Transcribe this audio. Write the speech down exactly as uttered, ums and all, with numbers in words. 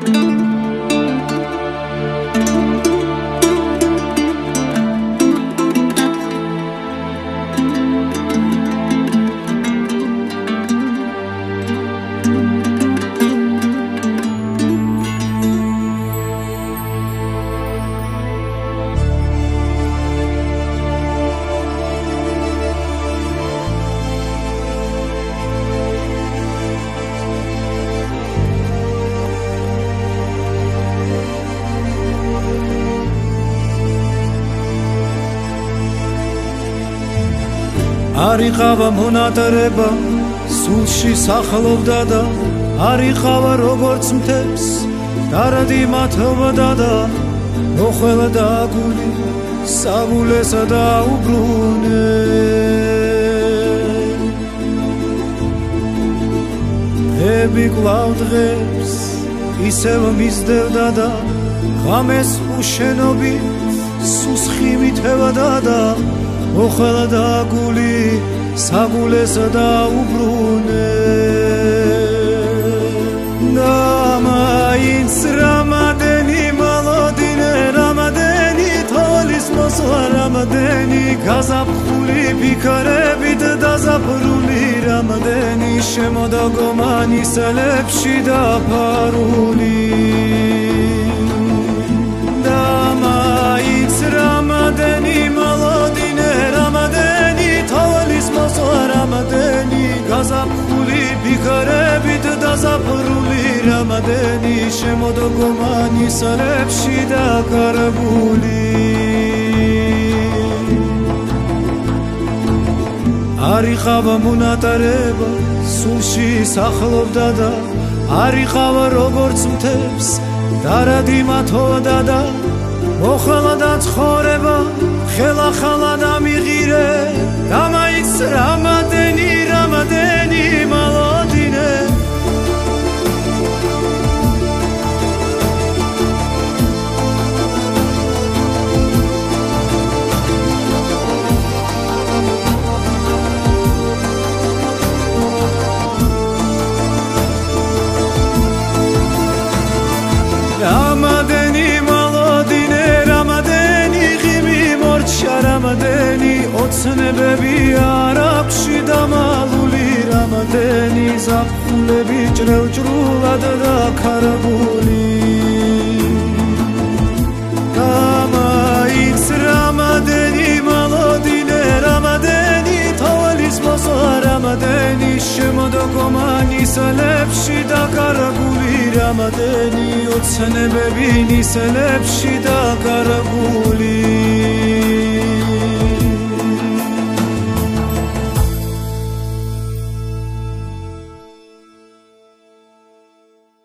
არ იყავა მონატრება სულში სახლობდა და არ იყავა როგორც მთებს დარადი მათობდა და მოხველა და გული საგულესა და უბრუნე ები კვლავ დღეს ისევ მისდევდა და ღამეს უშენობით სუსხი მითევდა და მოხველა და გული საგულესა და უბრუნე და მაინც რამადენი მოლოდინე რამადენი თოლის მოსვლა რამადენი გაზაფხული ფიქრებით დაზაფრული რამადენი შემოდა გომანისელებში დაფარული და მაინც რამადენი მოლოდინე რამადენი თოლის მოსვლა რამადენი გაზაფხული ფიქრებით დაზაფრული რამადენი შემოდა გომანისელებში დაკარგული არ იყავა მონატრება სულში სახლობდა და არ იყავა როგორც მთებს დარადი მათოდა და მოხლა და ცხოვრება ხელახლა და მიღირე და მაინც რამადენი რამადენი მოლოდინე რამადენი მოლოდინე რამადენი ღიმი მორჩა რამადენი ოცნებები არ აქვს დამალული რამადენი ზაფხულები ჭრევჭრულად დაქარგული და მაინც რამადენი მოლოდინე რამადენი თოლის მოსვლა რამადენი შემოდა გომანისელებში დაკარგული რამადენი ოცნებები ნისლებში დაკარგული